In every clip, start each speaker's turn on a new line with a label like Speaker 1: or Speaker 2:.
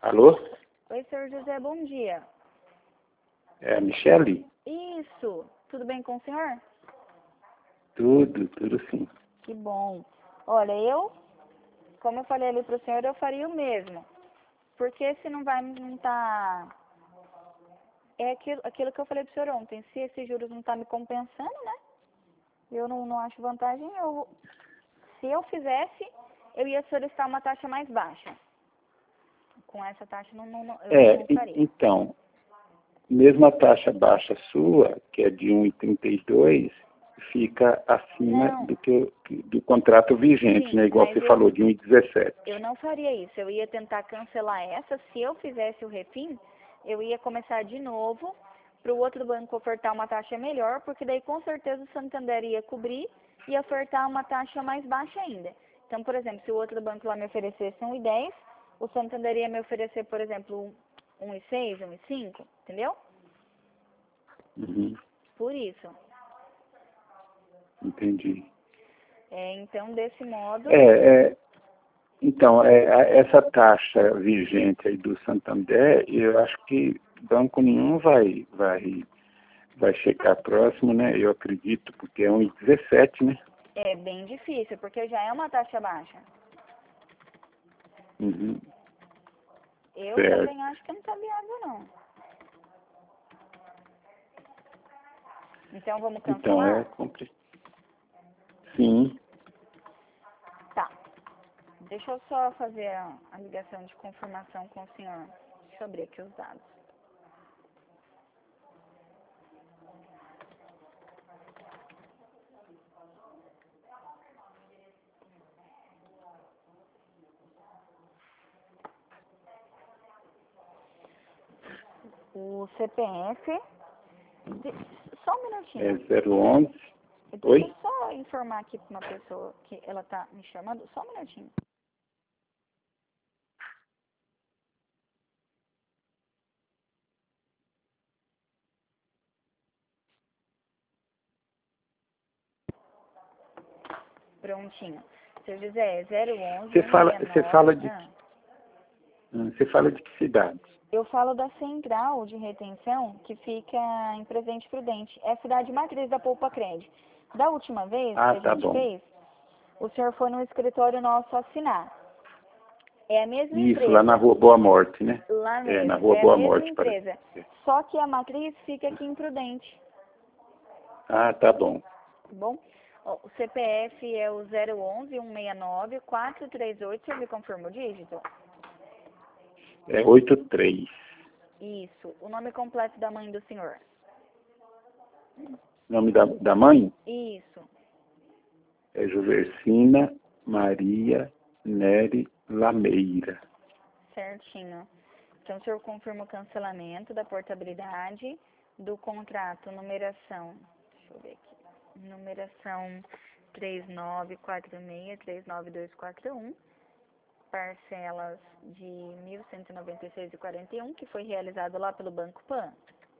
Speaker 1: Alô?
Speaker 2: Oi, senhor José, bom dia.
Speaker 1: É a Michele?
Speaker 2: Isso, tudo bem com o senhor?
Speaker 1: Tudo sim.
Speaker 2: Que bom. Olha, como eu falei ali pro senhor, eu faria o mesmo. Porque se não vai, não tá... É aquilo que eu falei pro senhor ontem, se esses juros não tá me compensando, né? Eu não acho vantagem, se eu fizesse, eu ia solicitar uma taxa mais baixa. Com essa taxa, eu não faria.
Speaker 1: Então, mesmo a taxa baixa sua, que é de 1,32, fica acima do contrato vigente,
Speaker 2: Sim,
Speaker 1: né? Igual você falou, de 1,17.
Speaker 2: Eu não faria isso. Eu ia tentar cancelar essa. Se eu fizesse o refim, eu ia começar de novo para o outro banco ofertar uma taxa melhor, porque daí com certeza o Santander ia cobrir e ofertar uma taxa mais baixa ainda. Então, por exemplo, se o outro banco lá me oferecesse 1,10, o Santander ia me oferecer, por exemplo, 1,6, 1,5, entendeu?
Speaker 1: Uhum,
Speaker 2: Por isso.
Speaker 1: entendi.
Speaker 2: Então, desse modo...
Speaker 1: Então, essa taxa vigente aí do Santander, eu acho que banco nenhum vai chegar próximo, né? Eu acredito, porque é 1,17, né?
Speaker 2: É bem difícil, porque já é uma taxa baixa.
Speaker 1: Uhum.
Speaker 2: Eu
Speaker 1: Certo.
Speaker 2: também acho que não está viável, não. Então, vamos cancelar?
Speaker 1: Então, é complicado. Sim.
Speaker 2: Tá. Deixa eu só fazer a ligação de confirmação com o senhor. Deixa eu abrir aqui os dados. O CPF... Só um minutinho.
Speaker 1: É 011.
Speaker 2: Deixa
Speaker 1: Oi?
Speaker 2: eu só informar aqui para uma pessoa que ela tá me chamando. Só um minutinho. Prontinho. Seu José, 011
Speaker 1: Você fala de que cidade?
Speaker 2: Eu falo da central de retenção que fica em Presidente Prudente. É a cidade matriz da Poupa Crédito. Da última vez que a gente fez, o senhor foi no escritório nosso assinar. É a mesma empresa.
Speaker 1: Isso, lá na Rua Boa Morte, né?
Speaker 2: Lá mesmo.
Speaker 1: Na Rua Boa Morte,
Speaker 2: empresa.
Speaker 1: parece.
Speaker 2: Só que a matriz fica aqui em Prudente.
Speaker 1: Ah, tá bom.
Speaker 2: Tá bom? Ó, o CPF é o 011-169-438. Você me confirma o dígito?
Speaker 1: É 83.
Speaker 2: Isso. O nome completo da mãe do senhor?
Speaker 1: Nome da mãe?
Speaker 2: Isso.
Speaker 1: É Juversina Maria Neri Lameira.
Speaker 2: Certinho. Então, o senhor confirma o cancelamento da portabilidade do contrato, numeração, deixa eu ver aqui, numeração 3946-39241, parcelas de 1.196,41, que foi realizado lá pelo Banco Pan.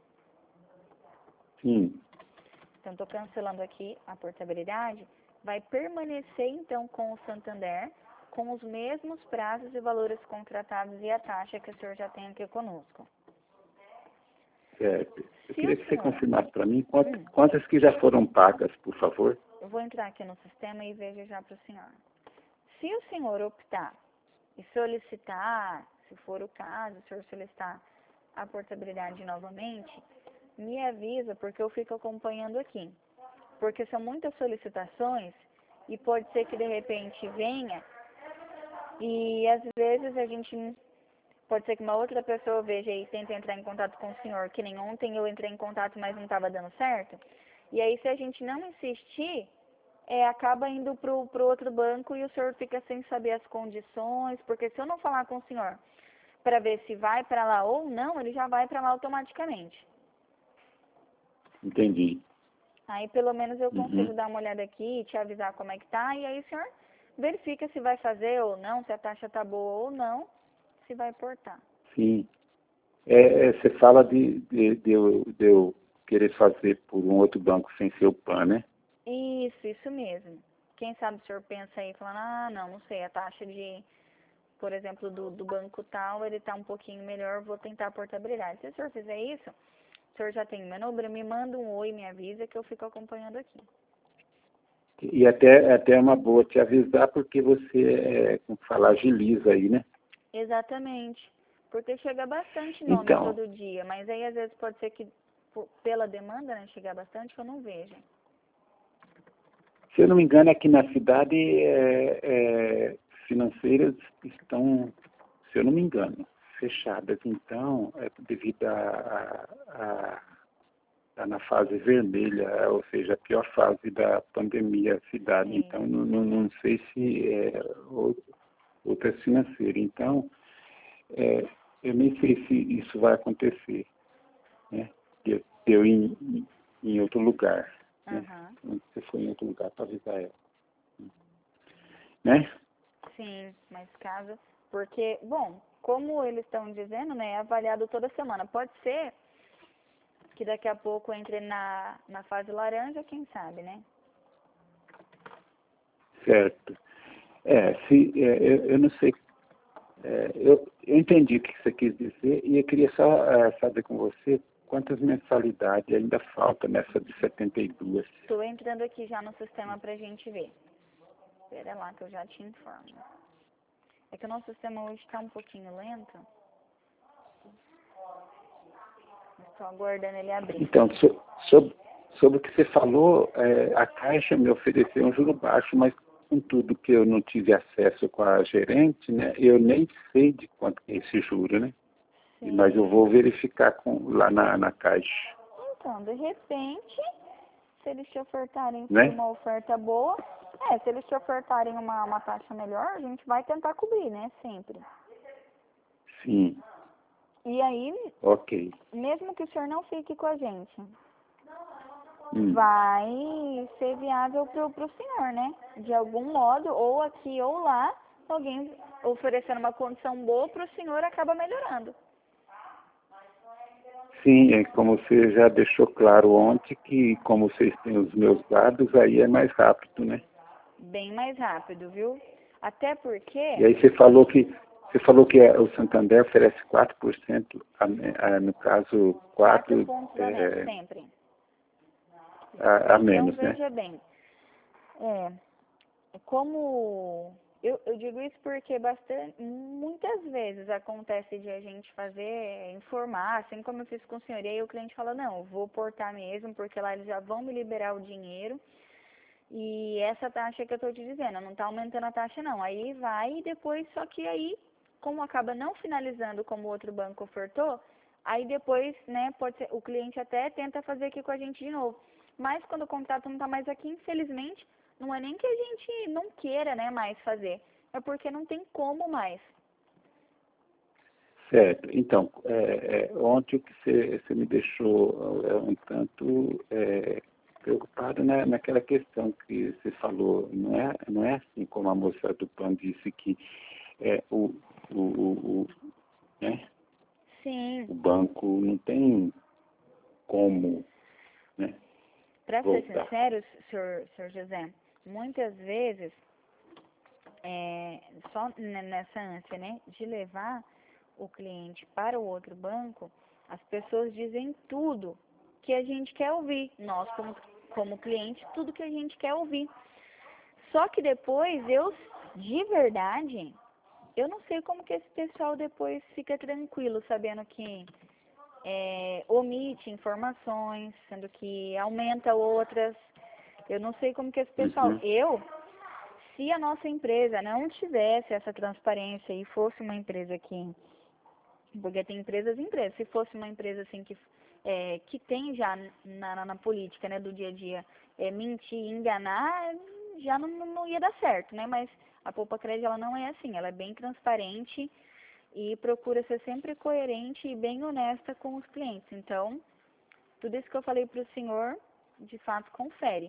Speaker 1: Sim.
Speaker 2: Então, estou cancelando aqui a portabilidade. Vai permanecer, então, com o Santander, com os mesmos prazos e valores contratados e a taxa que o senhor já tem aqui conosco.
Speaker 1: Certo. Eu
Speaker 2: Se
Speaker 1: queria
Speaker 2: o
Speaker 1: que você
Speaker 2: senhor...
Speaker 1: confirmasse para mim quantas que já foram pagas, por favor.
Speaker 2: Eu vou entrar aqui no sistema e vejo já para o senhor. Se o senhor optar e solicitar, se for o caso, o senhor solicitar a portabilidade novamente, me avisa, porque eu fico acompanhando aqui. Porque são muitas solicitações e pode ser que de repente venha e às vezes a gente... Pode ser que uma outra pessoa veja e tente entrar em contato com o senhor, que nem ontem eu entrei em contato, mas não estava dando certo. E aí, se a gente não insistir, acaba indo pro outro banco e o senhor fica sem saber as condições, porque se eu não falar com o senhor para ver se vai para lá ou não, ele já vai para lá automaticamente.
Speaker 1: Entendi.
Speaker 2: Aí, pelo menos, eu consigo dar uma olhada aqui e te avisar como é que tá, e aí o senhor verifica se vai fazer ou não, se a taxa tá boa ou não, se vai portar.
Speaker 1: Sim. Você fala de eu querer fazer por um outro banco sem ser o PAN, né?
Speaker 2: Isso mesmo. Quem sabe o senhor pensa aí, falando, não sei, a taxa de por exemplo, do banco tal, ele está um pouquinho melhor, vou tentar a portabilidade. Se o senhor fizer isso, o senhor já tem o meu número, me manda um oi, me avisa que eu fico acompanhando aqui.
Speaker 1: E até é uma boa te avisar, porque você, como falar, agiliza aí, né?
Speaker 2: Exatamente. Porque chega bastante nome
Speaker 1: Então,
Speaker 2: todo dia, mas aí às vezes pode ser que pela demanda, né, chegar bastante, que eu não veja.
Speaker 1: se eu não me engano, aqui na cidade, financeiras estão, se eu não me engano, fechadas. Então, devido a na fase vermelha, ou seja, a pior fase da pandemia, a cidade.
Speaker 2: Sim.
Speaker 1: Então, não sei se outras financeiras. Então, eu nem sei se isso vai acontecer, né? De eu ir em outro lugar, né? Você foi em outro lugar para avisar ela, né?
Speaker 2: Sim, mas caso... Porque, bom, como eles estão dizendo, né, é avaliado toda semana. Pode ser que daqui a pouco entre na fase laranja, quem sabe, né?
Speaker 1: Certo. Eu não sei. Eu entendi o que você quis dizer e eu queria só saber com você quantas mensalidades ainda falta nessa de 72.
Speaker 2: Estou entrando aqui já no sistema pra gente ver. Espera lá que eu já te informo. É que o nosso sistema hoje está um pouquinho lento. Estou aguardando ele abrir.
Speaker 1: Então, sobre o que você falou, a Caixa me ofereceu um juro baixo, mas com tudo que eu não tive acesso com a gerente, né, eu nem sei de quanto é esse juro, né?
Speaker 2: Sim.
Speaker 1: Mas eu vou verificar lá na Caixa.
Speaker 2: Então, de repente, se eles te ofertarem
Speaker 1: Né?
Speaker 2: uma oferta boa, se eles te ofertarem uma taxa melhor, a gente vai tentar cobrir, né? Sempre.
Speaker 1: Sim.
Speaker 2: E aí,
Speaker 1: ok.
Speaker 2: mesmo que o senhor não fique com a gente, vai ser viável pro senhor, né? De algum modo, ou aqui ou lá, alguém oferecendo uma condição boa pro senhor acaba melhorando.
Speaker 1: Sim, como você já deixou claro ontem, que como vocês têm os meus dados, aí é mais rápido, né?
Speaker 2: Bem mais rápido, viu? Até porque...
Speaker 1: E aí você falou que o Santander oferece 4%, no caso,
Speaker 2: 4 pontos a menos, sempre.
Speaker 1: A menos,
Speaker 2: então,
Speaker 1: né?
Speaker 2: veja bem, como... Eu digo isso porque muitas vezes acontece de a gente informar, assim como eu fiz com o senhor, e aí o cliente fala, não, eu vou portar mesmo, porque lá eles já vão me liberar o dinheiro, e essa taxa que eu estou te dizendo, não está aumentando a taxa não, aí vai e depois, só que aí, como acaba não finalizando como o outro banco ofertou, aí depois, né, pode ser, o cliente até tenta fazer aqui com a gente de novo, mas quando o contrato não está mais aqui, infelizmente, não é nem que a gente não queira, né, mais fazer, é porque não tem como mais.
Speaker 1: Certo. Então, ontem o que você me deixou um tanto preocupado, né, naquela questão que você falou. Não é assim como a moça do PAN disse que né,
Speaker 2: Sim.
Speaker 1: o banco não tem como, né,
Speaker 2: Para ser
Speaker 1: voltar.
Speaker 2: sincero, senhor José, muitas vezes, só nessa ânsia, né, de levar o cliente para o outro banco, as pessoas dizem tudo que a gente quer ouvir. Nós, como cliente, tudo que a gente quer ouvir. Só que depois, de verdade, eu não sei como que esse pessoal depois fica tranquilo, sabendo que omite informações, sendo que aumenta outras. Eu não sei como que esse pessoal... Se a nossa empresa não tivesse essa transparência e fosse uma empresa que... Porque tem empresas e empresas. Se fosse uma empresa assim que tem já na política, né, do dia a dia, mentir, enganar, já não ia dar certo, né? Mas a Poupa Crédito, ela não é assim. Ela é bem transparente e procura ser sempre coerente e bem honesta com os clientes. Então, tudo isso que eu falei para o senhor, de fato, confere.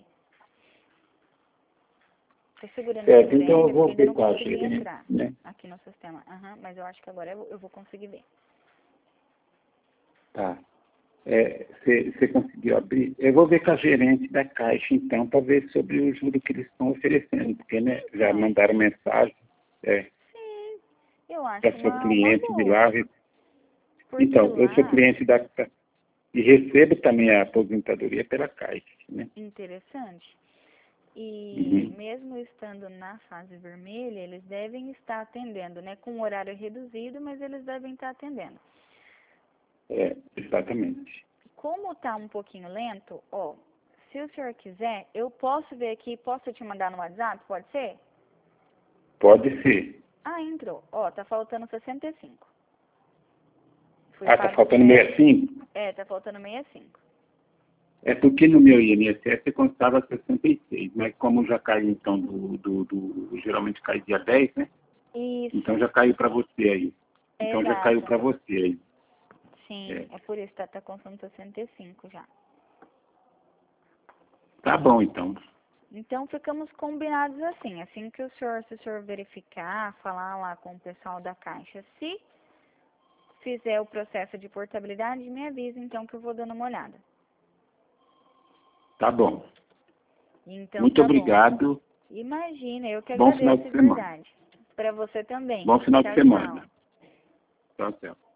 Speaker 2: Estou segurando aqui no
Speaker 1: Então eu vou
Speaker 2: porque ainda
Speaker 1: ver
Speaker 2: não
Speaker 1: com a
Speaker 2: consegui
Speaker 1: gerente,
Speaker 2: entrar
Speaker 1: né?
Speaker 2: aqui no sistema. Mas eu acho que agora eu vou conseguir ver.
Speaker 1: Tá. Você conseguiu abrir? Eu vou ver com a gerente da Caixa, então, para ver sobre o juro que eles estão oferecendo, porque, né, já mandaram mensagem.
Speaker 2: Sim, Eu acho
Speaker 1: Eu sou
Speaker 2: uma
Speaker 1: cliente de
Speaker 2: boa.
Speaker 1: lá.
Speaker 2: Porque
Speaker 1: Então, eu sou
Speaker 2: lá,
Speaker 1: cliente
Speaker 2: porque
Speaker 1: eu sou
Speaker 2: lá,
Speaker 1: cliente da e recebo também a aposentadoria pela Caixa, né?
Speaker 2: interessante. E
Speaker 1: Uhum.
Speaker 2: mesmo estando na fase vermelha, eles devem estar atendendo, né? Com horário reduzido, mas eles devem estar atendendo.
Speaker 1: Exatamente.
Speaker 2: Como está um pouquinho lento, ó, se o senhor quiser, eu posso ver aqui, posso te mandar no WhatsApp, pode ser?
Speaker 1: Pode ser.
Speaker 2: Ah, entrou. Ó, tá faltando 65. Fui
Speaker 1: Tá
Speaker 2: pago
Speaker 1: faltando
Speaker 2: 7.
Speaker 1: 65?
Speaker 2: Tá faltando 65.
Speaker 1: É porque no meu INSS constava 66, mas como já caiu então geralmente cai dia 10, né? Então
Speaker 2: Isso,
Speaker 1: já caiu para você aí. Então já caiu
Speaker 2: exato.
Speaker 1: para você aí.
Speaker 2: Sim,
Speaker 1: É.
Speaker 2: é por isso, tá constando 65 já.
Speaker 1: Tá bom então.
Speaker 2: Então ficamos combinados assim. Assim que se o senhor verificar, falar lá com o pessoal da Caixa, se fizer o processo de portabilidade, me avisa então que eu vou dando uma olhada.
Speaker 1: Tá bom.
Speaker 2: Então
Speaker 1: Muito
Speaker 2: tá bom.
Speaker 1: obrigado.
Speaker 2: Imagina, eu que
Speaker 1: Bom final
Speaker 2: agradeço
Speaker 1: de
Speaker 2: de
Speaker 1: semana.
Speaker 2: verdade. Para você também.
Speaker 1: Bom final de
Speaker 2: Tchau, tchau.
Speaker 1: semana. Tchau, tchau.